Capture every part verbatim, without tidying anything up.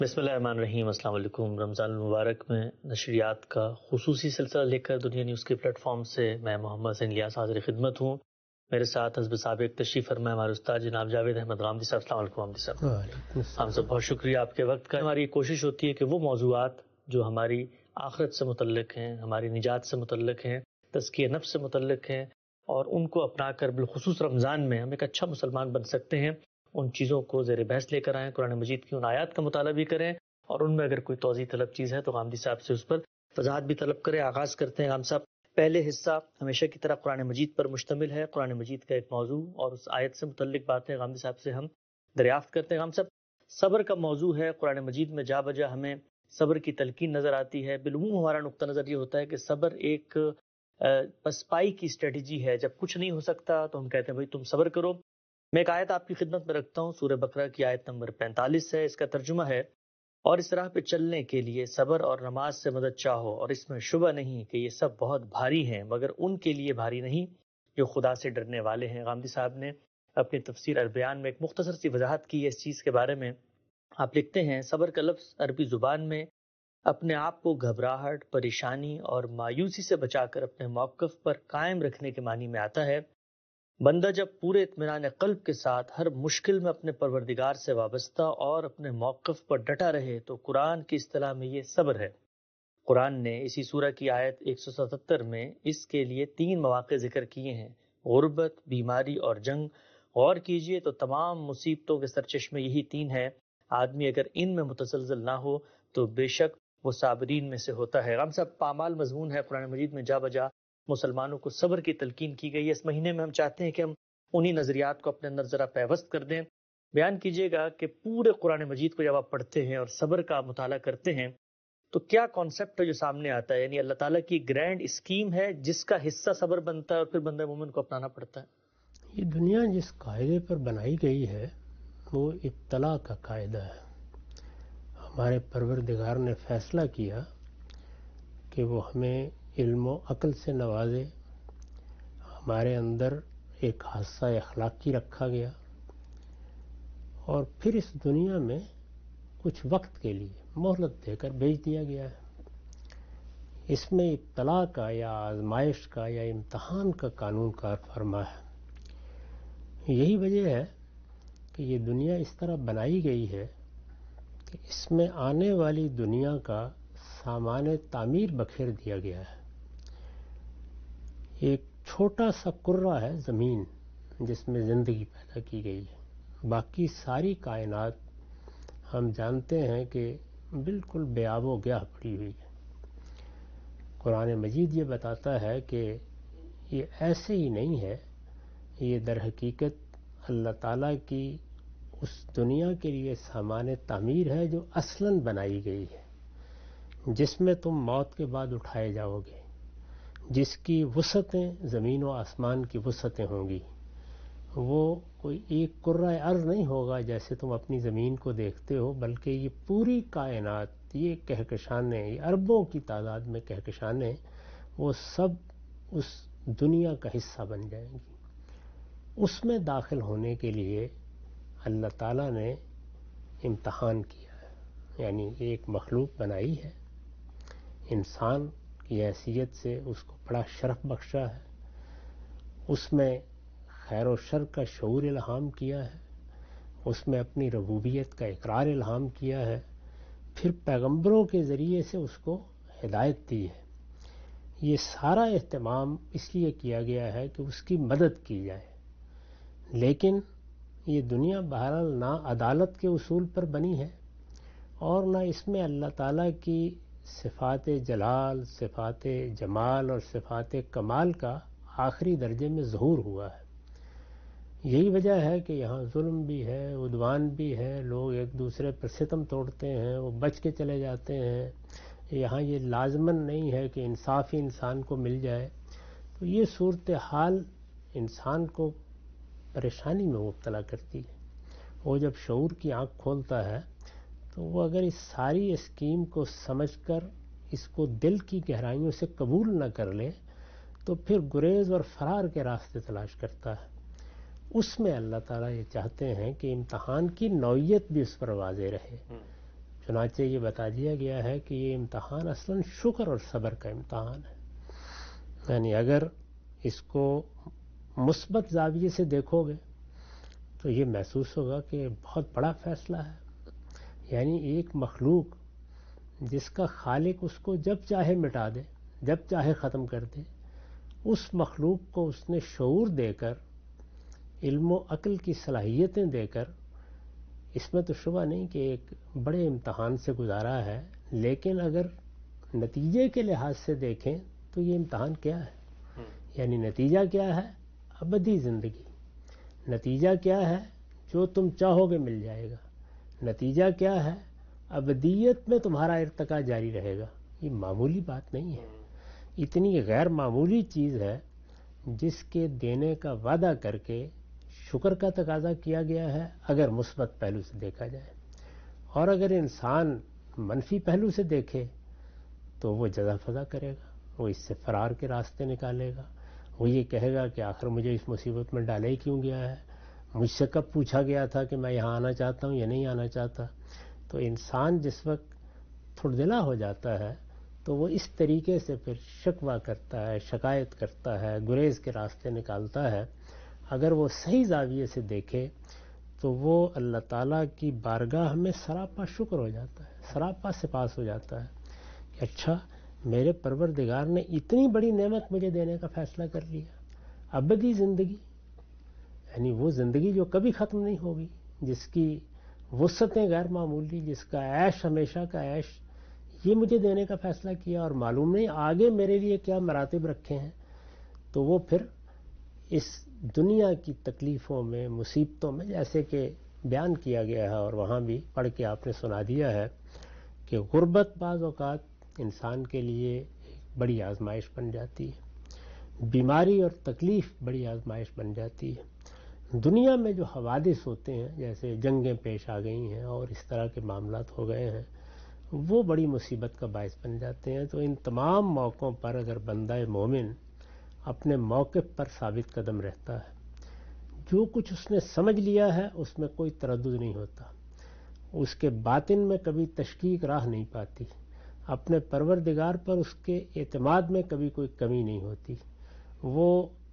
بسم اللہ الرحمن الرحیم۔ السلام علیکم۔ رمضان المبارک میں نشریات کا خصوصی سلسلہ لے کر دنیا نیوز کے پلیٹ فارم سے میں محمد حسین الیاس حاضر خدمت ہوں۔ میرے ساتھ حزب سابق تشریف فرما ہمارے استاد جناب جاوید احمد غامدی صاحب۔ السلام علیکم غامدی صاحب۔ ہم سب بہت شکریہ آپ کے وقت کا۔ ہماری کوشش ہوتی ہے کہ وہ موضوعات جو ہماری آخرت سے متعلق ہیں، ہماری نجات سے متعلق ہیں، تزکیہ نفس سے متعلق ہیں، اور ان کو اپنا کر بالخصوص رمضان میں ہم ایک اچھا مسلمان بن سکتے ہیں، ان چیزوں کو زیر بحث لے کر آئیں، قرآن مجید کی ان آیات کا مطالعہ بھی کریں، اور ان میں اگر کوئی توضیح طلب چیز ہے تو غامدی صاحب سے اس پر وضاحت بھی طلب کریں۔ آغاز کرتے ہیں غام صاحب۔ پہلے حصہ ہمیشہ کی طرح قرآن مجید پر مشتمل ہے، قرآن مجید کا ایک موضوع اور اس آیت سے متعلق باتیں غامدی صاحب سے ہم دریافت کرتے ہیں۔ غام صاحب، صبر کا موضوع ہے، قرآن مجید میں جا بجا ہمیں صبر کی تلقین نظر آتی ہے۔ بالعموم ہمارا نقطہ نظر یہ ہوتا ہے کہ صبر ایک پسپائی کی اسٹریٹجی ہے، جب کچھ نہیں ہو سکتا تو ہم کہتے ہیں بھائی تم صبر کرو۔ میں ایک آیت آپ کی خدمت میں رکھتا ہوں، سورہ بقرہ کی آیت نمبر پینتالیس ہے، اس کا ترجمہ ہے: اور اس راہ پہ چلنے کے لیے صبر اور نماز سے مدد چاہو، اور اس میں شبہ نہیں کہ یہ سب بہت بھاری ہیں، مگر ان کے لیے بھاری نہیں جو خدا سے ڈرنے والے ہیں۔ غامدی صاحب نے اپنی تفسیر البیان میں ایک مختصر سی وضاحت کی ہے اس چیز کے بارے میں۔ آپ لکھتے ہیں: صبر کا لفظ عربی زبان میں اپنے آپ کو گھبراہٹ، پریشانی اور مایوسی سے بچا کر اپنے موقف پر قائم رکھنے کے معنی میں آتا ہے۔ بندہ جب پورے اطمینان قلب کے ساتھ ہر مشکل میں اپنے پروردگار سے وابستہ اور اپنے موقف پر ڈٹا رہے تو قرآن کی اصطلاح میں یہ صبر ہے۔ قرآن نے اسی سورہ کی آیت ایک سو ستتر میں اس کے لیے تین مواقع ذکر کیے ہیں: غربت، بیماری اور جنگ۔ غور کیجئے تو تمام مصیبتوں کے سرچشمے یہی تین ہیں۔ آدمی اگر ان میں متزلزل نہ ہو تو بے شک وہ صابرین میں سے ہوتا ہے۔ غام صاحب، پامال مضمون ہے، قرآن مجید میں جا بجا مسلمانوں کو صبر کی تلقین کی گئی ہے۔ اس مہینے میں ہم چاہتے ہیں کہ ہم انہی نظریات کو اپنے اندر ذرا پیوست کر دیں۔ بیان کیجئے گا کہ پورے قرآن مجید کو جب آپ پڑھتے ہیں اور صبر کا مطالعہ کرتے ہیں تو کیا کانسیپٹ ہے جو سامنے آتا ہے؟ یعنی اللہ تعالیٰ کی گرینڈ اسکیم ہے جس کا حصہ صبر بنتا ہے اور پھر بندہ مومن کو اپنانا پڑتا ہے؟ یہ دنیا جس قاعدے پر بنائی گئی ہے وہ ابتلا کا قاعدہ ہے۔ ہمارے پروردگار نے فیصلہ کیا کہ وہ ہمیں علم و عقل سے نوازے، ہمارے اندر ایک حادثہ اخلاقی رکھا گیا، اور پھر اس دنیا میں کچھ وقت کے لیے مہلت دے کر بھیج دیا گیا ہے۔ اس میں ابتلا کا یا آزمائش کا یا امتحان کا قانون کار فرما ہے۔ یہی وجہ ہے کہ یہ دنیا اس طرح بنائی گئی ہے کہ اس میں آنے والی دنیا کا سامان تعمیر بکھیر دیا گیا ہے۔ ایک چھوٹا سا کرہ ہے زمین جس میں زندگی پیدا کی گئی ہے، باقی ساری کائنات ہم جانتے ہیں کہ بالکل بے آب و گیاہ پڑی ہوئی ہے۔ قرآن مجید یہ بتاتا ہے کہ یہ ایسے ہی نہیں ہے، یہ در حقیقت اللہ تعالیٰ کی اس دنیا کے لیے سامان تعمیر ہے جو اصلاً بنائی گئی ہے، جس میں تم موت کے بعد اٹھائے جاؤ گے، جس کی وسعتیں زمین و آسمان کی وسعتیں ہوں گی۔ وہ کوئی ایک کرۂ ارض نہیں ہوگا جیسے تم اپنی زمین کو دیکھتے ہو، بلکہ یہ پوری کائنات، یہ کہکشانیں، یہ اربوں کی تعداد میں کہکشانیں، وہ سب اس دنیا کا حصہ بن جائیں گی۔ اس میں داخل ہونے کے لیے اللہ تعالیٰ نے امتحان کیا ہے، یعنی ایک مخلوق بنائی ہے، انسان کی حیثیت سے اس کو بڑا شرف بخشا ہے، اس میں خیر و شر کا شعور الہام کیا ہے، اس میں اپنی ربوبیت کا اقرار الہام کیا ہے، پھر پیغمبروں کے ذریعے سے اس کو ہدایت دی ہے۔ یہ سارا اہتمام اس لیے کیا گیا ہے کہ اس کی مدد کی جائے، لیکن یہ دنیا بہرحال نہ عدالت کے اصول پر بنی ہے اور نہ اس میں اللہ تعالیٰ کی صفات جلال، صفات جمال اور صفات کمال کا آخری درجے میں ظہور ہوا ہے۔ یہی وجہ ہے کہ یہاں ظلم بھی ہے، عدوان بھی ہے، لوگ ایک دوسرے پر ستم توڑتے ہیں، وہ بچ کے چلے جاتے ہیں۔ یہاں یہ لازماً نہیں ہے کہ انصاف ہی انسان کو مل جائے۔ تو یہ صورتحال انسان کو پریشانی میں مبتلا کرتی ہے۔ وہ جب شعور کی آنکھ کھولتا ہے تو وہ اگر اس ساری اسکیم کو سمجھ کر اس کو دل کی گہرائیوں سے قبول نہ کر لے تو پھر گریز اور فرار کے راستے تلاش کرتا ہے۔ اس میں اللہ تعالیٰ یہ چاہتے ہیں کہ امتحان کی نوعیت بھی اس پر واضح رہے۔ چنانچہ یہ بتا دیا گیا ہے کہ یہ امتحان اصلاً شکر اور صبر کا امتحان ہے. یعنی اگر اس کو مثبت زاویے سے دیکھو گے تو یہ محسوس ہوگا کہ بہت بڑا فیصلہ ہے. یعنی ایک مخلوق جس کا خالق اس کو جب چاہے مٹا دے، جب چاہے ختم کر دے، اس مخلوق کو اس نے شعور دے کر، علم و عقل کی صلاحیتیں دے کر، اس میں تو شبہ نہیں کہ ایک بڑے امتحان سے گزارا ہے. لیکن اگر نتیجے کے لحاظ سے دیکھیں تو یہ امتحان کیا ہے؟ یعنی نتیجہ کیا ہے؟ ابدی زندگی. نتیجہ کیا ہے؟ جو تم چاہو گے مل جائے گا. نتیجہ کیا ہے؟ ابدیت میں تمہارا ارتقا جاری رہے گا. یہ معمولی بات نہیں ہے. اتنی غیر معمولی چیز ہے جس کے دینے کا وعدہ کر کے شکر کا تقاضا کیا گیا ہے اگر مثبت پہلو سے دیکھا جائے. اور اگر انسان منفی پہلو سے دیکھے تو وہ جزا فضا کرے گا، وہ اس سے فرار کے راستے نکالے گا. وہ یہ کہے گا کہ آخر مجھے اس مصیبت میں ڈالے ہی کیوں گیا ہے، مجھ سے کب پوچھا گیا تھا کہ میں یہاں آنا چاہتا ہوں یا نہیں آنا چاہتا. تو انسان جس وقت تھڑدلا ہو جاتا ہے تو وہ اس طریقے سے پھر شکوہ کرتا ہے، شکایت کرتا ہے، گریز کے راستے نکالتا ہے. اگر وہ صحیح زاویے سے دیکھے تو وہ اللہ تعالیٰ کی بارگاہ میں سراپا شکر ہو جاتا ہے، سراپا سپاس ہو جاتا ہے کہ اچھا میرے پروردگار نے اتنی بڑی نعمت مجھے دینے کا فیصلہ کر لیا. ابدی زندگی، یعنی وہ زندگی جو کبھی ختم نہیں ہوگی، جس کی وسعتیں غیر معمولی، جس کا عیش ہمیشہ کا عیش، یہ مجھے دینے کا فیصلہ کیا. اور معلوم نہیں آگے میرے لیے کیا مراتب رکھے ہیں. تو وہ پھر اس دنیا کی تکلیفوں میں، مصیبتوں میں، جیسے کہ بیان کیا گیا ہے اور وہاں بھی پڑھ کے آپ نے سنا دیا ہے کہ غربت بعض اوقات انسان کے لیے ایک بڑی آزمائش بن جاتی ہے، بیماری اور تکلیف بڑی آزمائش بن جاتی ہے. دنیا میں جو حوادث ہوتے ہیں، جیسے جنگیں پیش آ گئی ہیں اور اس طرح کے معاملات ہو گئے ہیں، وہ بڑی مصیبت کا باعث بن جاتے ہیں. تو ان تمام موقعوں پر اگر بندہ مومن اپنے موقف پر ثابت قدم رہتا ہے، جو کچھ اس نے سمجھ لیا ہے اس میں کوئی تردد نہیں ہوتا، اس کے باطن میں کبھی تشکیک راہ نہیں پاتی، اپنے پروردگار پر اس کے اعتماد میں کبھی کوئی کمی نہیں ہوتی، وہ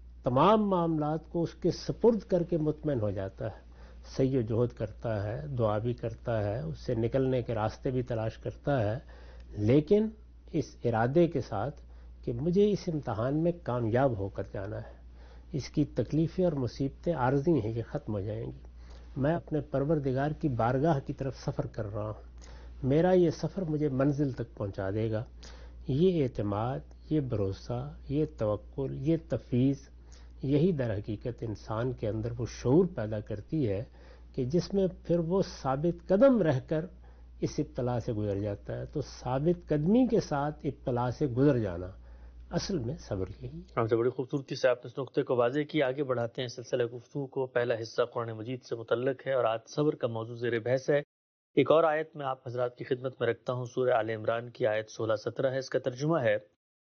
تمام معاملات کو اس کے سپرد کر کے مطمئن ہو جاتا ہے، سعی و جہد کرتا ہے، دعا بھی کرتا ہے، اس سے نکلنے کے راستے بھی تلاش کرتا ہے، لیکن اس ارادے کے ساتھ کہ مجھے اس امتحان میں کامیاب ہو کر جانا ہے. اس کی تکلیفیں اور مصیبتیں عارضی ہیں، یہ ختم ہو جائیں گی. میں اپنے پروردگار کی بارگاہ کی طرف سفر کر رہا ہوں، میرا یہ سفر مجھے منزل تک پہنچا دے گا. یہ اعتماد، یہ بھروسہ، یہ توکل، یہ تفویض، یہی در حقیقت انسان کے اندر وہ شعور پیدا کرتی ہے کہ جس میں پھر وہ ثابت قدم رہ کر اس ابتلا سے گزر جاتا ہے. تو ثابت قدمی کے ساتھ ابتلا سے گزر جانا اصل میں صبر یہی ہے. ہم سے بڑی خوبصورتی سے آپ نے اس نقطے کو واضح کی. آگے بڑھاتے ہیں سلسلہ گفتگو کو. پہلا حصہ قرآن مجید سے متعلق ہے اور آج صبر کا موضوع زیر بحث ہے. ایک اور آیت میں آپ حضرات کی خدمت میں رکھتا ہوں، سورہ آل عمران کی آیت سولہ سترہ ہے. اس کا ترجمہ ہے،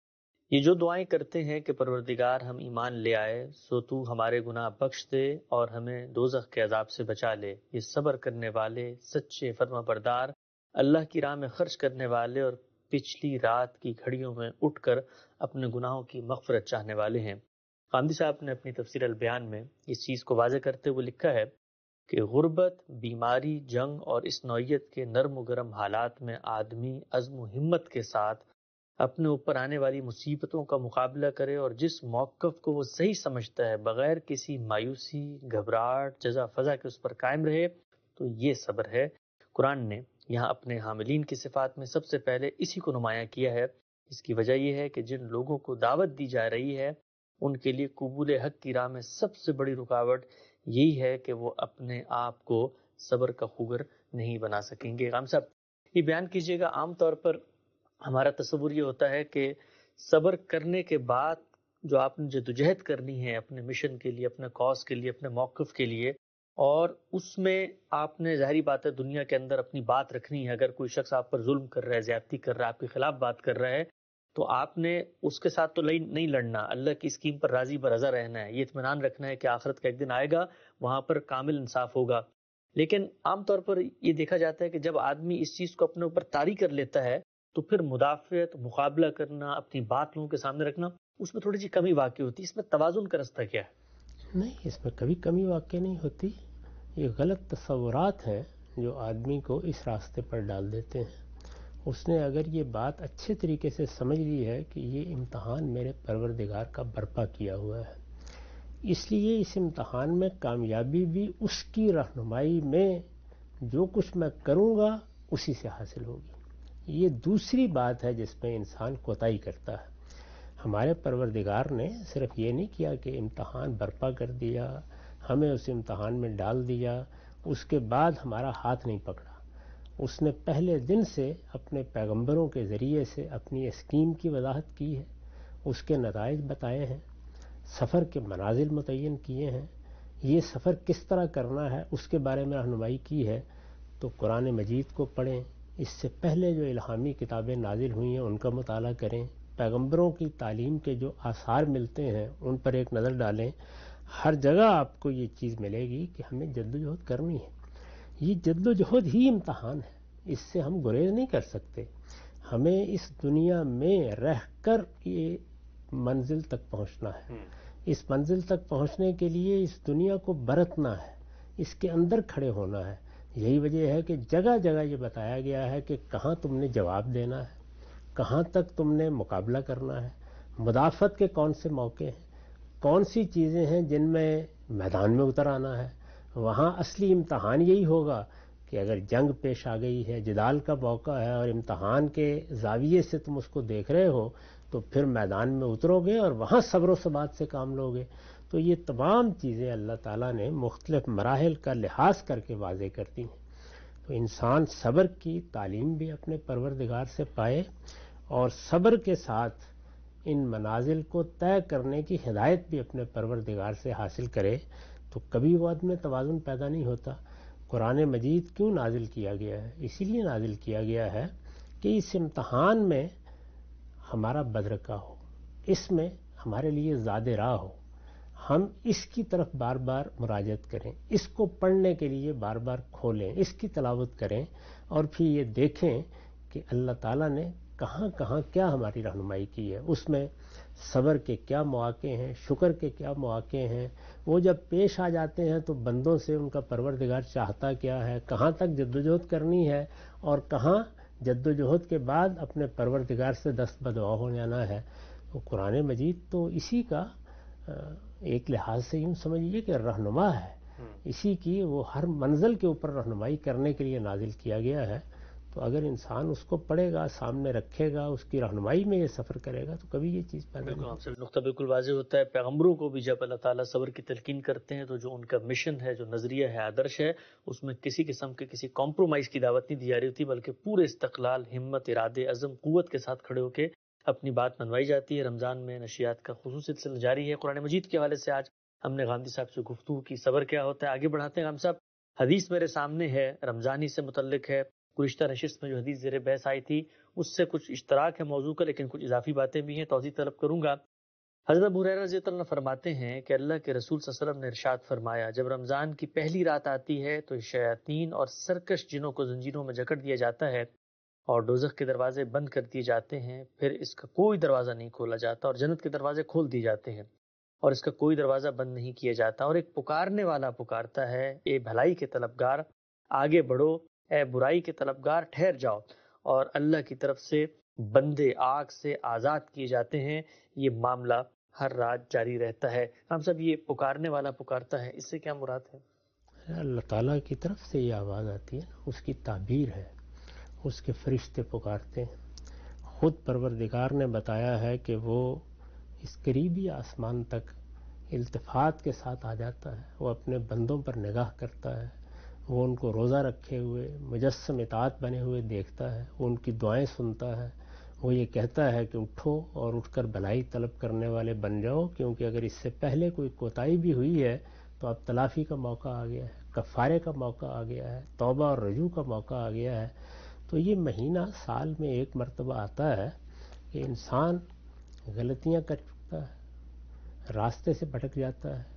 یہ جو دعائیں کرتے ہیں کہ پروردگار ہم ایمان لے آئے سو تو ہمارے گناہ بخش دے اور ہمیں دوزخ کے عذاب سے بچا لے، یہ صبر کرنے والے، سچے فرما بردار، اللہ کی راہ میں خرچ کرنے والے اور پچھلی رات کی گھڑیوں میں اٹھ کر اپنے گناہوں کی مغفرت چاہنے والے ہیں. قامدی صاحب نے اپنی تفسیر البیان میں اس چیز کو واضح کرتے ہوئے لکھا ہے کہ غربت، بیماری، جنگ اور اس نوعیت کے نرم و گرم حالات میں آدمی عزم و ہمت کے ساتھ اپنے اوپر آنے والی مصیبتوں کا مقابلہ کرے اور جس موقف کو وہ صحیح سمجھتا ہے بغیر کسی مایوسی، گھبراہٹ، جزا فضا کے اس پر قائم رہے، تو یہ صبر ہے. قرآن نے یہاں اپنے حاملین کی صفات میں سب سے پہلے اسی کو نمایاں کیا ہے. اس کی وجہ یہ ہے کہ جن لوگوں کو دعوت دی جا رہی ہے ان کے لیے قبول حق کی راہ میں سب سے بڑی رکاوٹ یہی ہے کہ وہ اپنے آپ کو صبر کا خوگر نہیں بنا سکیں گے. غام صاحب یہ بیان کیجئے گا، عام طور پر ہمارا تصور یہ ہوتا ہے کہ صبر کرنے کے بعد جو آپ نے جدوجہد کرنی ہے اپنے مشن کے لیے، اپنے کاز کے لیے، اپنے موقف کے لیے، اور اس میں آپ نے ظاہری بات ہے دنیا کے اندر اپنی بات رکھنی ہے. اگر کوئی شخص آپ پر ظلم کر رہا ہے، زیادتی کر رہا ہے، آپ کے خلاف بات کر رہا ہے، تو آپ نے اس کے ساتھ تو نہیں لڑنا، اللہ کی اسکیم پر راضی برضا رہنا ہے، یہ اطمینان رکھنا ہے کہ آخرت کا ایک دن آئے گا، وہاں پر کامل انصاف ہوگا. لیکن عام طور پر یہ دیکھا جاتا ہے کہ جب آدمی اس چیز کو اپنے اوپر طاری کر لیتا ہے تو پھر مدافعت، مقابلہ کرنا، اپنی بات لوگوں کے سامنے رکھنا، اس میں تھوڑی سی کمی واقع ہوتی ہے. اس میں توازن کا رستہ کیا ہے؟ نہیں، اس میں کبھی کمی واقع نہیں ہوتی. یہ غلط تصورات ہیں جو آدمی کو اس راستے پر ڈال دیتے ہیں. اس نے اگر یہ بات اچھے طریقے سے سمجھ لی ہے کہ یہ امتحان میرے پروردگار کا برپا کیا ہوا ہے، اس لیے اس امتحان میں کامیابی بھی اس کی رہنمائی میں جو کچھ میں کروں گا اسی سے حاصل ہوگی. یہ دوسری بات ہے جس میں انسان کوتاہی کرتا ہے. ہمارے پروردگار نے صرف یہ نہیں کیا کہ امتحان برپا کر دیا، ہمیں اس امتحان میں ڈال دیا، اس کے بعد ہمارا ہاتھ نہیں پکڑا. اس نے پہلے دن سے اپنے پیغمبروں کے ذریعے سے اپنی اسکیم کی وضاحت کی ہے، اس کے نتائج بتائے ہیں، سفر کے منازل متعین کیے ہیں، یہ سفر کس طرح کرنا ہے اس کے بارے میں رہنمائی کی ہے. تو قرآن مجید کو پڑھیں، اس سے پہلے جو الہامی کتابیں نازل ہوئی ہیں ان کا مطالعہ کریں، پیغمبروں کی تعلیم کے جو آثار ملتے ہیں ان پر ایک نظر ڈالیں. ہر جگہ آپ کو یہ چیز ملے گی کہ ہمیں جد و جہد کرنی ہے. یہ جد و جہد ہی امتحان ہے، اس سے ہم گریز نہیں کر سکتے. ہمیں اس دنیا میں رہ کر یہ منزل تک پہنچنا ہے. اس منزل تک پہنچنے کے لیے اس دنیا کو برتنا ہے، اس کے اندر کھڑے ہونا ہے. یہی وجہ ہے کہ جگہ جگہ یہ بتایا گیا ہے کہ کہاں تم نے جواب دینا ہے، کہاں تک تم نے مقابلہ کرنا ہے، مدافعت کے کون سے موقع ہیں، کون سی چیزیں ہیں جن میں میدان میں اتر آنا ہے. وہاں اصلی امتحان یہی ہوگا کہ اگر جنگ پیش آ گئی ہے، جدال کا موقع ہے اور امتحان کے زاویے سے تم اس کو دیکھ رہے ہو تو پھر میدان میں اترو گے اور وہاں صبر و ثبات سے کام لوگے. تو یہ تمام چیزیں اللہ تعالیٰ نے مختلف مراحل کا لحاظ کر کے واضح کر دی ہیں. تو انسان صبر کی تعلیم بھی اپنے پروردگار سے پائے اور صبر کے ساتھ ان منازل کو طے کرنے کی ہدایت بھی اپنے پروردگار سے حاصل کرے تو کبھی وہ عدم توازن پیدا نہیں ہوتا. قرآن مجید کیوں نازل کیا گیا ہے؟ اسی لیے نازل کیا گیا ہے کہ اس امتحان میں ہمارا بدرکا ہو، اس میں ہمارے لیے زاد راہ ہو، ہم اس کی طرف بار بار مراجعت کریں، اس کو پڑھنے کے لیے بار بار کھولیں، اس کی تلاوت کریں اور پھر یہ دیکھیں کہ اللہ تعالیٰ نے کہاں کہاں کیا ہماری رہنمائی کی ہے. اس میں صبر کے کیا مواقع ہیں، شکر کے کیا مواقع ہیں، وہ جب پیش آ جاتے ہیں تو بندوں سے ان کا پروردگار چاہتا کیا ہے، کہاں تک جدوجہد کرنی ہے اور کہاں جدوجہد کے بعد اپنے پروردگار سے دست بدعا ہو جانا ہے. تو قرآن مجید تو اسی کا ایک لحاظ سے یوں سمجھیے کہ رہنما ہے، اسی کی وہ ہر منزل کے اوپر رہنمائی کرنے کے لیے نازل کیا گیا ہے. تو اگر انسان اس کو پڑھے گا، سامنے رکھے گا، اس کی رہنمائی میں یہ سفر کرے گا تو کبھی یہ چیز پیدا نہیں ہوگی. نقطہ بالکل واضح ہوتا ہے. پیغمبروں کو بھی جب اللہ تعالیٰ صبر کی تلقین کرتے ہیں تو جو ان کا مشن ہے، جو نظریہ ہے، آدرش ہے، اس میں کسی قسم کے کسی کمپرومائز کی دعوت نہیں دی جا رہی ہوتی، بلکہ پورے استقلال، ہمت، ارادے، عزم، قوت کے ساتھ کھڑے ہو کے اپنی بات منوائی جاتی ہے. رمضان میں نشریات کا خصوصی سلسلہ جاری ہے. قرآن مجید کے حوالے سے آج ہم نے غامدی صاحب سے گفتگو کی. صبر کیا ہوتا ہے، آگے بڑھاتے ہیں. غام صاحب، حدیث میرے سامنے ہے، رمضانی سے متعلق ہے. گزشتہ نشست میں جو حدیث زیر بحث آئی تھی اس سے کچھ اشتراک ہے موضوع کا، لیکن کچھ اضافی باتیں بھی ہیں، توضیح طلب کروں گا. حضرت ابو ہریرہ رضی اللہ عنہ فرماتے ہیں کہ اللہ کے رسول صلی اللہ علیہ وسلم نے ارشاد فرمایا، جب رمضان کی پہلی رات آتی ہے تو شیاطین اور سرکش جنوں کو زنجیروں میں جکڑ دیا جاتا ہے اور دوزخ کے دروازے بند کر دیے جاتے ہیں، پھر اس کا کوئی دروازہ نہیں کھولا جاتا اور جنت کے دروازے کھول دیے جاتے ہیں اور اس کا کوئی دروازہ بند نہیں کیا جاتا. اور ایک پکارنے والا پکارتا ہے، اے بھلائی کے طلبگار آگے بڑھو، اے برائی کے طلبگار ٹھہر جاؤ. اور اللہ کی طرف سے بندے آگ سے آزاد کیے جاتے ہیں. یہ معاملہ ہر رات جاری رہتا ہے. ہم سب یہ پکارنے والا پکارتا ہے، اس سے کیا مراد ہے؟ اللہ تعالیٰ کی طرف سے یہ آواز آتی ہے، اس کی تعبیر ہے، اس کے فرشتے پکارتے ہیں. خود پروردگار نے بتایا ہے کہ وہ اس قریبی آسمان تک التفات کے ساتھ آ جاتا ہے، وہ اپنے بندوں پر نگاہ کرتا ہے، وہ ان کو روزہ رکھے ہوئے مجسم اطاعت بنے ہوئے دیکھتا ہے، وہ ان کی دعائیں سنتا ہے، وہ یہ کہتا ہے کہ اٹھو اور اٹھ کر بھلائی طلب کرنے والے بن جاؤ، کیونکہ اگر اس سے پہلے کوئی کوتاہی بھی ہوئی ہے تو اب تلافی کا موقع آ گیا ہے، کفارے کا موقع آ گیا ہے، توبہ اور رجوع کا موقع آ گیا ہے. تو یہ مہینہ سال میں ایک مرتبہ آتا ہے کہ انسان غلطیاں کر چکتا ہے، راستے سے بھٹک جاتا ہے،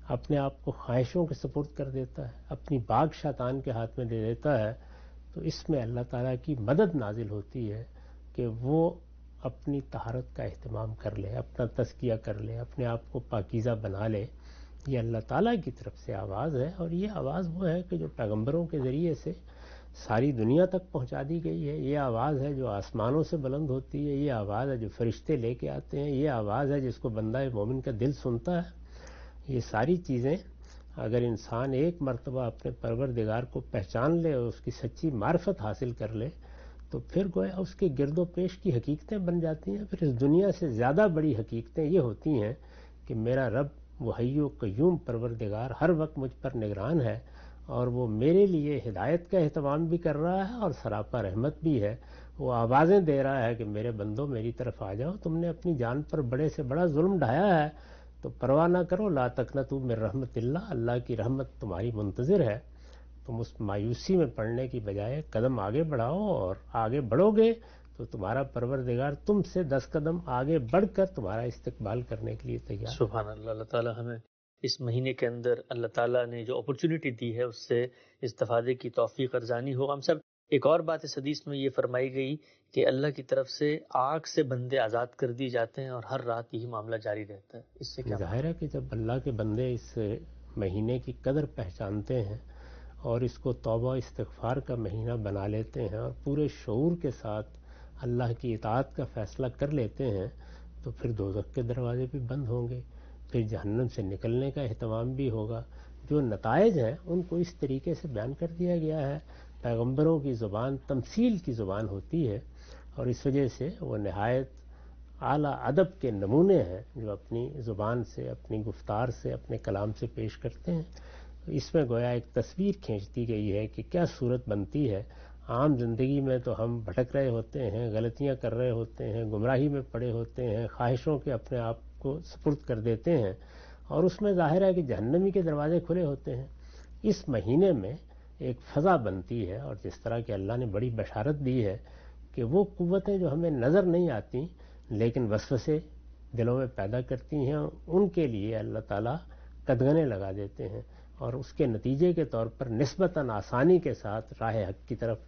اپنے آپ کو خواہشوں کے سپرد کر دیتا ہے، اپنی باغ شیطان کے ہاتھ میں دے دیتا ہے، تو اس میں اللہ تعالیٰ کی مدد نازل ہوتی ہے کہ وہ اپنی طہارت کا اہتمام کر لے، اپنا تزکیہ کر لے، اپنے آپ کو پاکیزہ بنا لے. یہ اللہ تعالیٰ کی طرف سے آواز ہے، اور یہ آواز وہ ہے کہ جو پیغمبروں کے ذریعے سے ساری دنیا تک پہنچا دی گئی ہے. یہ آواز ہے جو آسمانوں سے بلند ہوتی ہے، یہ آواز ہے جو فرشتے لے کے آتے ہیں، یہ آواز ہے جس کو بندہ مومن کا دل سنتا ہے. یہ ساری چیزیں اگر انسان ایک مرتبہ اپنے پروردگار کو پہچان لے اور اس کی سچی معرفت حاصل کر لے تو پھر گویا اس کے گرد و پیش کی حقیقتیں بن جاتی ہیں. پھر اس دنیا سے زیادہ بڑی حقیقتیں یہ ہوتی ہیں کہ میرا رب وہ حی و قیوم پروردگار ہر وقت مجھ پر نگران ہے، اور وہ میرے لیے ہدایت کا اہتمام بھی کر رہا ہے اور سراپا رحمت بھی ہے. وہ آوازیں دے رہا ہے کہ میرے بندوں میری طرف آ جاؤ، تم نے اپنی جان پر بڑے سے بڑا ظلم ڈھایا ہے تو پرواہ نہ کرو، لا تقنطوا من رحمت اللہ، اللہ کی رحمت تمہاری منتظر ہے. تم اس مایوسی میں پڑنے کی بجائے قدم آگے بڑھاؤ، اور آگے بڑھو گے تو تمہارا پروردگار تم سے دس قدم آگے بڑھ کر تمہارا استقبال کرنے کے لیے تیار. سبحان اللہ. اللہ تعالیٰ ہمیں اس مہینے کے اندر اللہ تعالیٰ نے جو اپرچونٹی دی ہے اس سے استفادے کی توفیق ارزانی ہو ہم سب. ایک اور بات اس حدیث میں یہ فرمائی گئی کہ اللہ کی طرف سے آگ سے بندے آزاد کر دیے جاتے ہیں اور ہر رات یہی معاملہ جاری رہتا ہے. اس سے کیا ظاہر ہے کہ جب اللہ کے بندے اس مہینے کی قدر پہچانتے ہیں اور اس کو توبہ استغفار کا مہینہ بنا لیتے ہیں اور پورے شعور کے ساتھ اللہ کی اطاعت کا فیصلہ کر لیتے ہیں تو پھر دوزخ کے دروازے بھی بند ہوں گے، پھر جہنم سے نکلنے کا اہتمام بھی ہوگا. جو نتائج ہیں ان کو اس طریقے سے بیان کر دیا گیا ہے. پیغمبروں کی زبان تمثیل کی زبان ہوتی ہے، اور اس وجہ سے وہ نہایت اعلیٰ ادب کے نمونے ہیں جو اپنی زبان سے، اپنی گفتار سے، اپنے کلام سے پیش کرتے ہیں. اس میں گویا ایک تصویر کھینچ دی گئی ہے کہ کیا صورت بنتی ہے. عام زندگی میں تو ہم بھٹک رہے ہوتے ہیں، غلطیاں کر رہے ہوتے ہیں، گمراہی میں پڑے ہوتے ہیں، خواہشوں کے اپنے آپ کو سپرد کر دیتے ہیں، اور اس میں ظاہر ہے کہ جہنمی کے دروازے کھلے ہوتے ہیں. اس مہینے میں ایک فضا بنتی ہے، اور جس طرح کہ اللہ نے بڑی بشارت دی ہے کہ وہ قوتیں جو ہمیں نظر نہیں آتی لیکن وسوسے دلوں میں پیدا کرتی ہیں، ان کے لیے اللہ تعالیٰ قدغنیں لگا دیتے ہیں، اور اس کے نتیجے کے طور پر نسبتاً آسانی کے ساتھ راہ حق کی طرف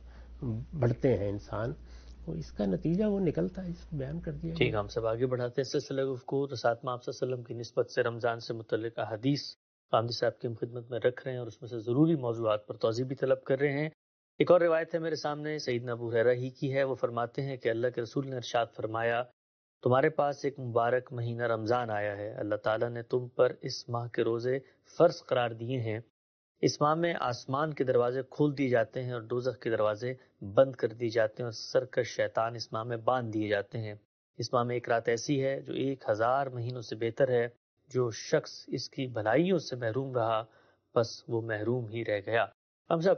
بڑھتے ہیں انسان. وہ اس کا نتیجہ وہ نکلتا ہے، اس کو بیان کر دیا. ٹھیک، ہم سب آگے بڑھاتے ہیں سلسلہ گفتگو. رسالت میں آپ صلی اللہ علیہ وسلم کی نسبت سے رمضان سے متعلق حدیث قامدی صاحب کی خدمت میں رکھ رہے ہیں اور اس میں سے ضروری موضوعات پر توضیح بھی طلب کر رہے ہیں. ایک اور روایت ہے میرے سامنے، سیدنا ابو ہریرہ ہی کی ہے. وہ فرماتے ہیں کہ اللہ کے رسول نے ارشاد فرمایا، تمہارے پاس ایک مبارک مہینہ رمضان آیا ہے. اللہ تعالیٰ نے تم پر اس ماہ کے روزے فرض قرار دیے ہیں. اس ماہ میں آسمان کے دروازے کھول دیے جاتے ہیں اور دوزخ کے دروازے بند کر دیے جاتے ہیں، اور سرکش شیطان اس ماہ میں باندھ دیے جاتے ہیں. اس ماہ میں ایک رات ایسی ہے جو ایک ہزار مہینوں سے بہتر ہے. جو شخص اس کی بھلائیوں سے محروم رہا بس وہ محروم ہی رہ گیا. ہم سب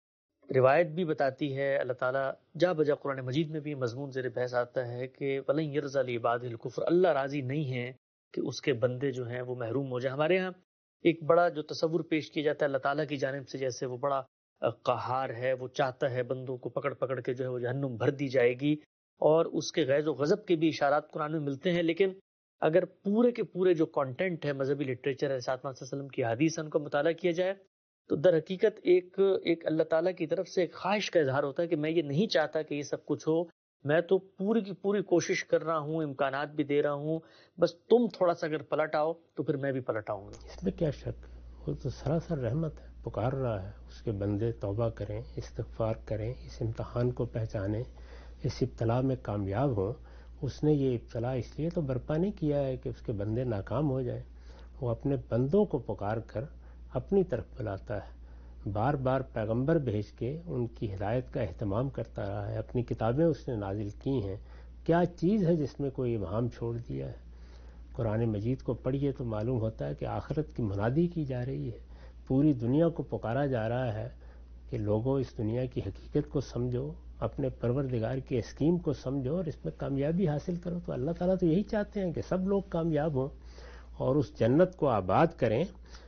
روایت بھی بتاتی ہے، اللہ تعالیٰ جا بجا قرآن مجید میں بھی مضمون زیر بحث آتا ہے کہ وَلَن يَرْضَىٰ لِعِبَادِهِ الْكُفْرَ، اللہ راضی نہیں ہے کہ اس کے بندے جو ہیں وہ محروم ہو جائیں. ہمارے ہاں ایک بڑا جو تصور پیش کیا جاتا ہے اللہ تعالیٰ کی جانب سے، جیسے وہ بڑا قہار ہے، وہ چاہتا ہے بندوں کو پکڑ پکڑ کے جو ہے وہ جہنم بھر دی جائے گی، اور اس کے غیظ و غضب کے بھی اشارات قرآن میں ملتے ہیں. لیکن اگر پورے کے پورے جو کانٹینٹ ہے مذہبی لٹریچر ہے، ساتھ صلی اللہ علیہ وسلم کی حدیث ان کو مطالعہ کیا جائے تو در حقیقت ایک ایک اللہ تعالیٰ کی طرف سے ایک خواہش کا اظہار ہوتا ہے کہ میں یہ نہیں چاہتا کہ یہ سب کچھ ہو، میں تو پوری کی پوری کوشش کر رہا ہوں، امکانات بھی دے رہا ہوں، بس تم تھوڑا سا اگر پلٹ آؤ تو پھر میں بھی پلٹ آؤں گا. اس میں کیا شک، وہ تو سراسر رحمت ہے. پکار رہا ہے اس کے بندے توبہ کریں، استغفار کریں، اس امتحان کو پہچانیں، اس ابتلا میں کامیاب ہوں. اس نے یہ ابتلا اس لیے تو برپا نہیں کیا ہے کہ اس کے بندے ناکام ہو جائیں. وہ اپنے بندوں کو پکار کر اپنی طرف بلاتا ہے، بار بار پیغمبر بھیج کے ان کی ہدایت کا اہتمام کرتا رہا ہے. اپنی کتابیں اس نے نازل کی ہیں. کیا چیز ہے جس میں کوئی ابہام چھوڑ دیا ہے؟ قرآن مجید کو پڑھیے تو معلوم ہوتا ہے کہ آخرت کی منادی کی جا رہی ہے. پوری دنیا کو پکارا جا رہا ہے کہ لوگوں اس دنیا کی حقیقت کو سمجھو، اپنے پروردگار کی اسکیم کو سمجھو اور اس میں کامیابی حاصل کرو. تو اللہ تعالیٰ تو یہی چاہتے ہیں کہ سب لوگ کامیاب ہوں اور اس جنت کو آباد کریں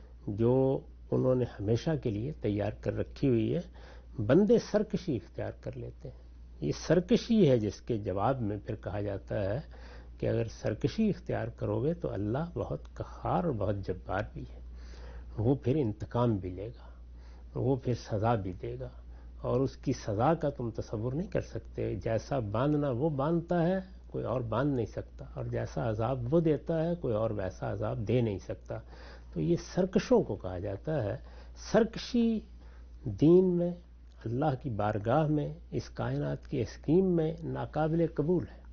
جو انہوں نے ہمیشہ کے لیے تیار کر رکھی ہوئی ہے. بندے سرکشی اختیار کر لیتے ہیں. یہ سرکشی ہے جس کے جواب میں پھر کہا جاتا ہے کہ اگر سرکشی اختیار کرو گے تو اللہ بہت قہار اور بہت جبار بھی ہے. وہ پھر انتقام بھی لے گا، وہ پھر سزا بھی دے گا، اور اس کی سزا کا تم تصور نہیں کر سکتے. جیسا باندھنا وہ باندھتا ہے کوئی اور باندھ نہیں سکتا، اور جیسا عذاب وہ دیتا ہے کوئی اور ویسا عذاب دے نہیں سکتا. تو یہ سرکشوں کو کہا جاتا ہے. سرکشی دین میں، اللہ کی بارگاہ میں، اس کائنات کی اسکیم میں ناقابل قبول ہے.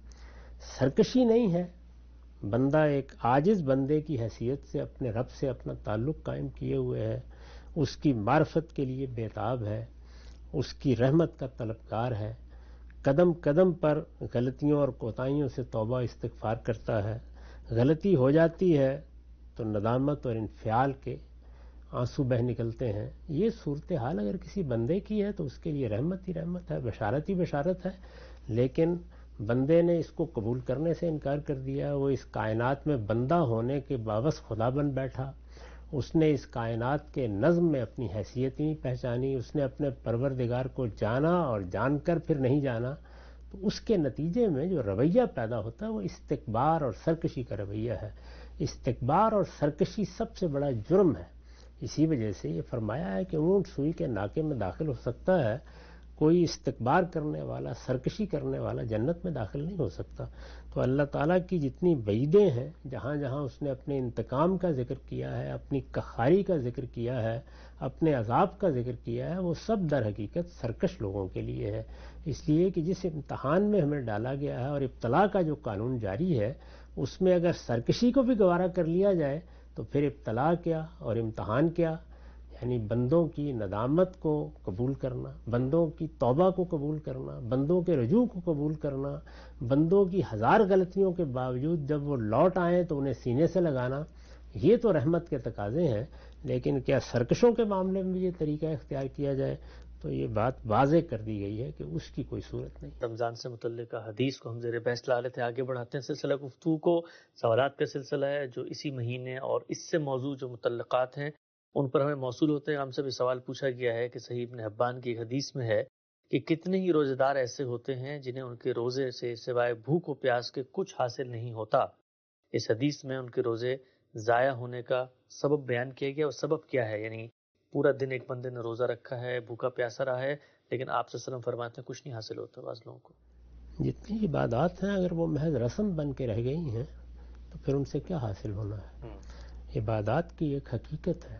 سرکشی نہیں ہے. بندہ ایک عاجز بندے کی حیثیت سے اپنے رب سے اپنا تعلق قائم کیے ہوئے ہے، اس کی معرفت کے لیے بےتاب ہے، اس کی رحمت کا طلبگار ہے، قدم قدم پر غلطیوں اور کوتاہیوں سے توبہ استغفار کرتا ہے. غلطی ہو جاتی ہے تو ندامت اور انفعال کے آنسو بہ نکلتے ہیں. یہ صورتحال اگر کسی بندے کی ہے تو اس کے لیے رحمت ہی رحمت ہے، بشارت ہی بشارت ہے. لیکن بندے نے اس کو قبول کرنے سے انکار کر دیا. وہ اس کائنات میں بندہ ہونے کے باوس خدا بن بیٹھا. اس نے اس کائنات کے نظم میں اپنی حیثیت نہیں پہچانی. اس نے اپنے پروردگار کو جانا اور جان کر پھر نہیں جانا. تو اس کے نتیجے میں جو رویہ پیدا ہوتا ہے وہ استکبار اور سرکشی کا رویہ ہے. استکبار اور سرکشی سب سے بڑا جرم ہے. اسی وجہ سے یہ فرمایا ہے کہ اونٹ سوئی کے ناکے میں داخل ہو سکتا ہے، کوئی استکبار کرنے والا، سرکشی کرنے والا جنت میں داخل نہیں ہو سکتا. تو اللہ تعالیٰ کی جتنی وعیدیں ہیں، جہاں جہاں اس نے اپنے انتقام کا ذکر کیا ہے، اپنی قہاری کا ذکر کیا ہے، اپنے عذاب کا ذکر کیا ہے، وہ سب در حقیقت سرکش لوگوں کے لیے ہے. اس لیے کہ جس امتحان میں ہمیں ڈالا گیا ہے اور ابتلا کا جو قانون جاری ہے، اس میں اگر سرکشی کو بھی گوارا کر لیا جائے تو پھر ابتلا کیا اور امتحان کیا. یعنی بندوں کی ندامت کو قبول کرنا، بندوں کی توبہ کو قبول کرنا، بندوں کے رجوع کو قبول کرنا، بندوں کی ہزار غلطیوں کے باوجود جب وہ لوٹ آئیں تو انہیں سینے سے لگانا، یہ تو رحمت کے تقاضے ہیں. لیکن کیا سرکشوں کے معاملے میں یہ طریقہ اختیار کیا جائے تو یہ بات واضح کر دی گئی ہے کہ اس کی کوئی صورت نہیں. رمضان سے متعلق حدیث کو ہم زیر بحث لا لیتے ہیں، آگے بڑھاتے ہیں سلسلہ گفتگو کو. سوالات کا سلسلہ ہے جو اسی مہینے اور اس سے موضوع جو متعلقات ہیں ان پر ہمیں موصول ہوتے ہیں. ہم سے بھی سوال پوچھا گیا ہے کہ صحیح ابن حبان کی ایک حدیث میں ہے کہ کتنے ہی روزے دار ایسے ہوتے ہیں جنہیں ان کے روزے سے سوائے بھوک و پیاس کے کچھ حاصل نہیں ہوتا. اس حدیث میں ان کے روزے ضائع ہونے کا سبب بیان کیا گیا. اور سبب کیا ہے؟ یعنی پورا دن ایک بندے نے روزہ رکھا ہے، بھوکا پیاسا رہا ہے، لیکن آپ صلی اللہ علیہ وسلم فرماتے ہیں کچھ نہیں حاصل ہوتا بعض لوگوں کو. جتنی عبادات ہیں اگر وہ محض رسم بن کے رہ گئی ہیں تو پھر ان سے کیا حاصل ہونا ہے؟ عبادات کی ایک حقیقت ہے.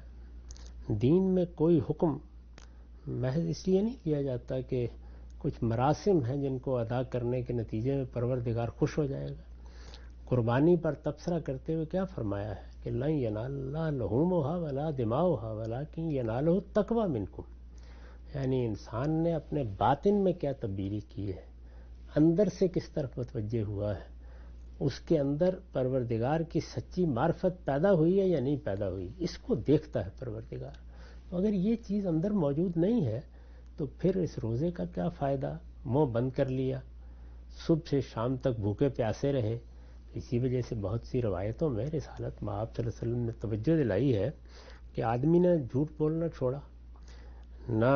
دین میں کوئی حکم محض اس لیے نہیں دیا جاتا کہ کچھ مراسم ہیں جن کو ادا کرنے کے نتیجے میں پروردگار خوش ہو جائے گا. قربانی پر تبصرہ کرتے ہوئے کیا فرمایا ہے کہ لن ینال اللہ لحومھا ولا دماؤھا ولکن ینالہ التقوی منکم. یعنی انسان نے اپنے باطن میں کیا تبدیلی کی ہے، اندر سے کس طرف متوجہ ہوا ہے، اس کے اندر پروردگار کی سچی معرفت پیدا ہوئی ہے یا نہیں پیدا ہوئی، اس کو دیکھتا ہے پروردگار. تو اگر یہ چیز اندر موجود نہیں ہے تو پھر اس روزے کا کیا فائدہ؟ منہ بند کر لیا، صبح سے شام تک بھوکے پیاسے رہے. اسی وجہ سے بہت سی روایتوں میں رسالت مآب صلی اللہ علیہ وسلم نے توجہ دلائی ہے کہ آدمی نے جھوٹ بولنا چھوڑا، نہ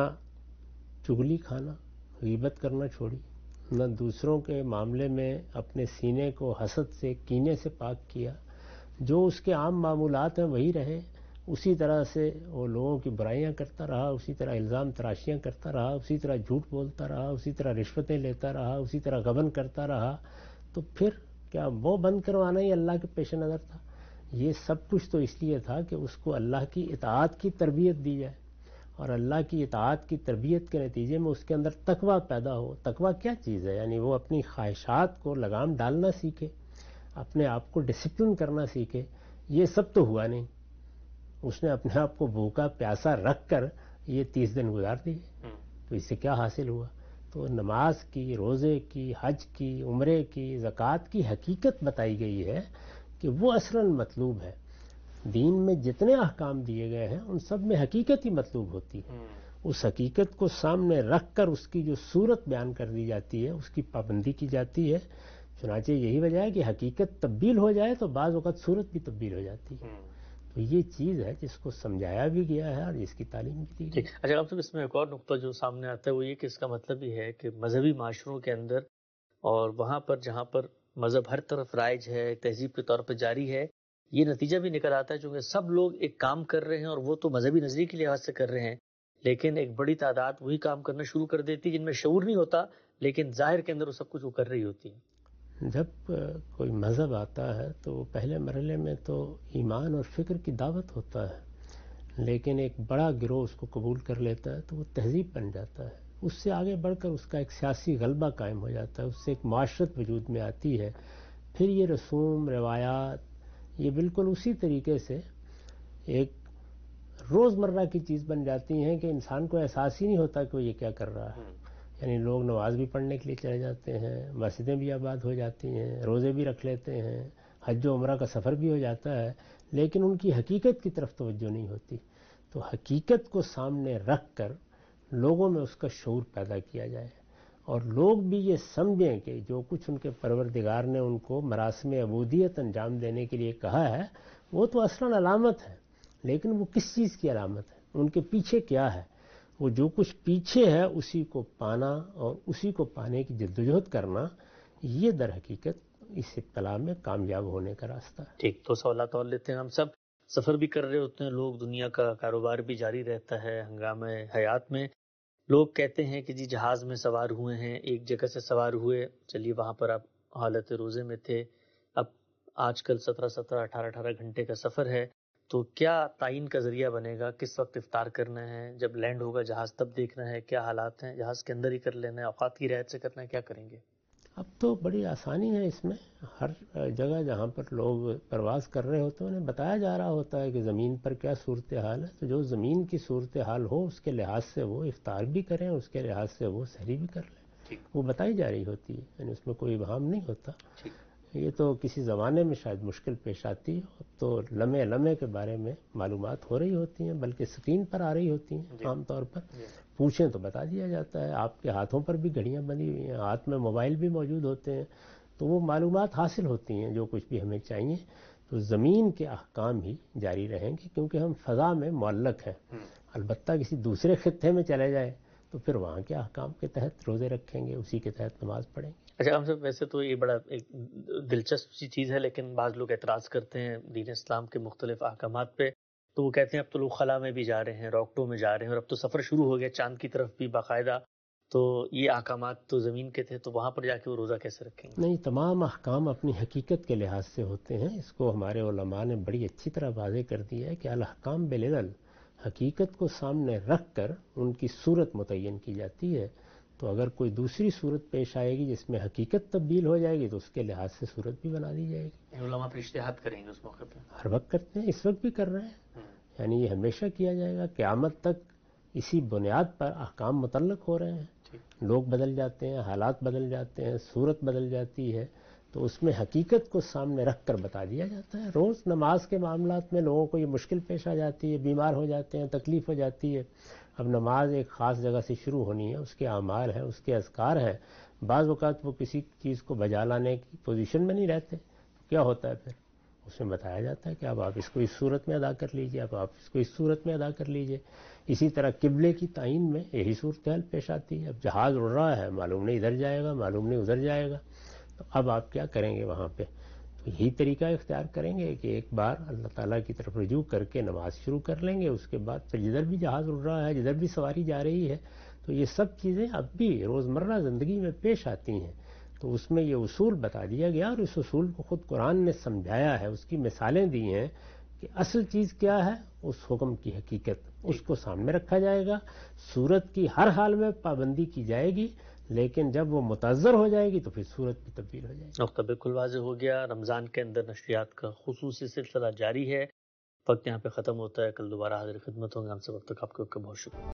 چغلی کھانا، غیبت کرنا چھوڑی، نہ دوسروں کے معاملے میں اپنے سینے کو حسد سے، کینے سے پاک کیا. جو اس کے عام معمولات ہیں وہی رہے، اسی طرح سے وہ لوگوں کی برائیاں کرتا رہا، اسی طرح الزام تراشیاں کرتا رہا، اسی طرح جھوٹ بولتا رہا، اسی طرح رشوتیں لیتا رہا، اسی طرح غبن کرتا رہا. تو پھر کیا وہ بند کروانا ہی اللہ کے پیش نظر تھا؟ یہ سب کچھ تو اس لیے تھا کہ اس کو اللہ کی اطاعت کی تربیت دی جائے، اور اللہ کی اطاعت کی تربیت کے نتیجے میں اس کے اندر تقویٰ پیدا ہو. تقویٰ کیا چیز ہے؟ یعنی وہ اپنی خواہشات کو لگام ڈالنا سیکھے، اپنے آپ کو ڈسپلن کرنا سیکھے. یہ سب تو ہوا نہیں. اس نے اپنے آپ کو بھوکا پیاسا رکھ کر یہ تیس دن گزار دیے. تو اس سے کیا حاصل ہوا؟ تو نماز کی، روزے کی، حج کی، عمرے کی، زکوٰۃ کی حقیقت بتائی گئی ہے کہ وہ اصلاً مطلوب ہے. دین میں جتنے احکام دیے گئے ہیں ان سب میں حقیقت ہی مطلوب ہوتی ہے. اس حقیقت کو سامنے رکھ کر اس کی جو صورت بیان کر دی جاتی ہے، اس کی پابندی کی جاتی ہے. چنانچہ یہی وجہ ہے کہ حقیقت تبدیل ہو جائے تو بعض اوقات صورت بھی تبدیل ہو جاتی ہے. تو یہ چیز ہے جس کو سمجھایا بھی گیا ہے اور جس کی تعلیم بھی دی گئی. اچھا آپ سے اس میں ایک اور نقطہ جو سامنے آتا ہے وہ یہ کہ اس کا مطلب یہ ہے کہ مذہبی معاشروں کے اندر اور وہاں پر جہاں پر مذہب ہر طرف رائج ہے، تہذیب کے طور پہ جاری ہے، یہ نتیجہ بھی نکل آتا ہے چونکہ سب لوگ ایک کام کر رہے ہیں اور وہ تو مذہبی نظریے کے لحاظ سے کر رہے ہیں، لیکن ایک بڑی تعداد وہی کام کرنا شروع کر دیتی ہے جن میں شعور نہیں ہوتا لیکن ظاہر کے اندر وہ سب کچھ وہ کر رہی ہوتی ہے۔ جب کوئی مذہب آتا ہے تو پہلے مرحلے میں تو ایمان اور فکر کی دعوت ہوتا ہے، لیکن ایک بڑا گروہ اس کو قبول کر لیتا ہے تو وہ تہذیب بن جاتا ہے۔ اس سے آگے بڑھ کر اس کا ایک سیاسی غلبہ قائم ہو جاتا ہے، اس سے ایک معاشرت وجود میں آتی ہے۔ پھر یہ رسوم روایات یہ بالکل اسی طریقے سے ایک روزمرہ کی چیز بن جاتی ہیں کہ انسان کو احساس ہی نہیں ہوتا کہ وہ یہ کیا کر رہا ہے۔ یعنی لوگ نماز بھی پڑھنے کے لیے چلے جاتے ہیں، مسجدیں بھی آباد ہو جاتی ہیں، روزے بھی رکھ لیتے ہیں، حج و عمرہ کا سفر بھی ہو جاتا ہے، لیکن ان کی حقیقت کی طرف توجہ نہیں ہوتی۔ تو حقیقت کو سامنے رکھ کر لوگوں میں اس کا شعور پیدا کیا جائے اور لوگ بھی یہ سمجھیں کہ جو کچھ ان کے پروردگار نے ان کو مراسم عبودیت انجام دینے کے لیے کہا ہے وہ تو اصلاً علامت ہے، لیکن وہ کس چیز کی علامت ہے، ان کے پیچھے کیا ہے؟ وہ جو کچھ پیچھے ہے اسی کو پانا اور اسی کو پانے کی جدوجہد کرنا، یہ در حقیقت اس ابتلا میں کامیاب ہونے کا راستہ ہے۔ ٹھیک، تو سوالات اور لیتے ہیں۔ ہم سب سفر بھی کر رہے ہوتے ہیں، لوگ دنیا کا کاروبار بھی جاری رہتا ہے، ہنگامہ حیات میں لوگ کہتے ہیں کہ جی جہاز میں سوار ہوئے ہیں، ایک جگہ سے سوار ہوئے، چلیے وہاں پر آپ حالت روزے میں تھے، اب آج کل سترہ سترہ اٹھارہ اٹھارہ گھنٹے کا سفر ہے، تو کیا تعین کا ذریعہ بنے گا؟ کس وقت افطار کرنا ہے؟ جب لینڈ ہوگا جہاز تب دیکھنا ہے کیا حالات ہیں؟ جہاز کے اندر ہی کر لینا ہے؟ اوقات کی رعایت سے کرنا ہے؟ کیا کریں گے؟ اب تو بڑی آسانی ہے اس میں، ہر جگہ جہاں پر لوگ پرواز کر رہے ہوتے ہیں انہیں بتایا جا رہا ہوتا ہے کہ زمین پر کیا صورتحال ہے، تو جو زمین کی صورتحال ہو اس کے لحاظ سے وہ افطار بھی کریں، اس کے لحاظ سے وہ سحری بھی کر لیں، وہ بتائی جا رہی ہوتی ہے، یعنی اس میں کوئی ابہام نہیں ہوتا۔ یہ تو کسی زمانے میں شاید مشکل پیش آتی ہے، اب تو لمحے لمحے کے بارے میں معلومات ہو رہی ہوتی ہیں، بلکہ اسکرین پر آ رہی ہوتی ہیں عام طور پر، پوچھیں تو بتا دیا جاتا ہے۔ آپ کے ہاتھوں پر بھی گھڑیاں بندھی ہوئی ہیں، ہاتھ میں موبائل بھی موجود ہوتے ہیں، تو وہ معلومات حاصل ہوتی ہیں جو کچھ بھی ہمیں چاہیے۔ تو زمین کے احکام ہی جاری رہیں گے کیونکہ ہم فضا میں معلق ہیں، البتہ کسی دوسرے خطے میں چلے جائے تو پھر وہاں کے احکام کے تحت روزے رکھیں گے، اسی کے تحت نماز پڑھیں گے۔ اچھا ہم سب، ویسے تو یہ بڑا ایک دلچسپ سی چیز ہے، لیکن بعض لوگ اعتراض کرتے ہیں دین اسلام کے مختلف احکامات پہ، تو وہ کہتے ہیں اب تو لوگ خلا میں بھی جا رہے ہیں، راکٹوں میں جا رہے ہیں، اور اب تو سفر شروع ہو گیا چاند کی طرف بھی باقاعدہ، تو یہ احکامات تو زمین کے تھے، تو وہاں پر جا کے وہ روزہ کیسے رکھیں گے؟ نہیں، تمام احکام اپنی حقیقت کے لحاظ سے ہوتے ہیں، اس کو ہمارے علماء نے بڑی اچھی طرح واضح کر دیا ہے کہ الاحکام بالعلل، حقیقت کو سامنے رکھ کر ان کی صورت متعین کی جاتی ہے۔ تو اگر کوئی دوسری صورت پیش آئے گی جس میں حقیقت تبدیل ہو جائے گی تو اس کے لحاظ سے صورت بھی بنا دی جائے گی۔ علماء پھر اجتہاد کریں گے اس موقع پہ؟ ہر وقت کرتے ہیں، اس وقت بھی کر رہے ہیں، یعنی یہ ہمیشہ کیا جائے گا، قیامت تک اسی بنیاد پر احکام متعلق ہو رہے ہیں۔ لوگ بدل جاتے ہیں، حالات بدل جاتے ہیں، صورت بدل جاتی ہے، تو اس میں حقیقت کو سامنے رکھ کر بتا دیا جاتا ہے۔ روز نماز کے معاملات میں لوگوں کو یہ مشکل پیش آ جاتی ہے، بیمار ہو جاتے ہیں، تکلیف ہو جاتی ہے۔ اب نماز ایک خاص جگہ سے شروع ہونی ہے، اس کے اعمال ہیں، اس کے اذکار ہیں، بعض اوقات وہ کسی چیز کو بجا لانے کی پوزیشن میں نہیں رہتے، کیا ہوتا ہے پھر اس میں بتایا جاتا ہے کہ اب آپ اس کو اس صورت میں ادا کر لیجئے، اب آپ اس کو اس صورت میں ادا کر لیجئے۔ اسی طرح قبلے کی تعین میں یہی صورتحال پیش آتی ہے، اب جہاز اڑ رہا ہے، معلوم نہیں ادھر جائے گا، معلوم نہیں ادھر جائے گا، تو اب آپ کیا کریں گے وہاں پہ؟ تو یہی طریقہ اختیار کریں گے کہ ایک بار اللہ تعالیٰ کی طرف رجوع کر کے نماز شروع کر لیں گے، اس کے بعد پھر جدھر بھی جہاز اڑ رہا ہے، جدھر بھی سواری جا رہی ہے، تو یہ سب چیزیں اب بھی روزمرہ زندگی میں پیش آتی ہیں، تو اس میں یہ اصول بتا دیا گیا، اور اس اصول کو خود قرآن نے سمجھایا ہے، اس کی مثالیں دی ہیں کہ اصل چیز کیا ہے، اس حکم کی حقیقت، اس کو سامنے رکھا جائے گا۔ صورت کی ہر حال میں پابندی کی جائے گی، لیکن جب وہ متعذر ہو جائے گی تو پھر صورت بھی تبدیل ہو جائے گی۔ نقطہ بالکل واضح ہو گیا۔ رمضان کے اندر نشریات کا خصوصی سلسلہ جاری ہے، وقت یہاں پہ ختم ہوتا ہے، کل دوبارہ حاضر خدمت ہوں گے۔ ہم سے وقت تک آپ کو بہت شکریہ۔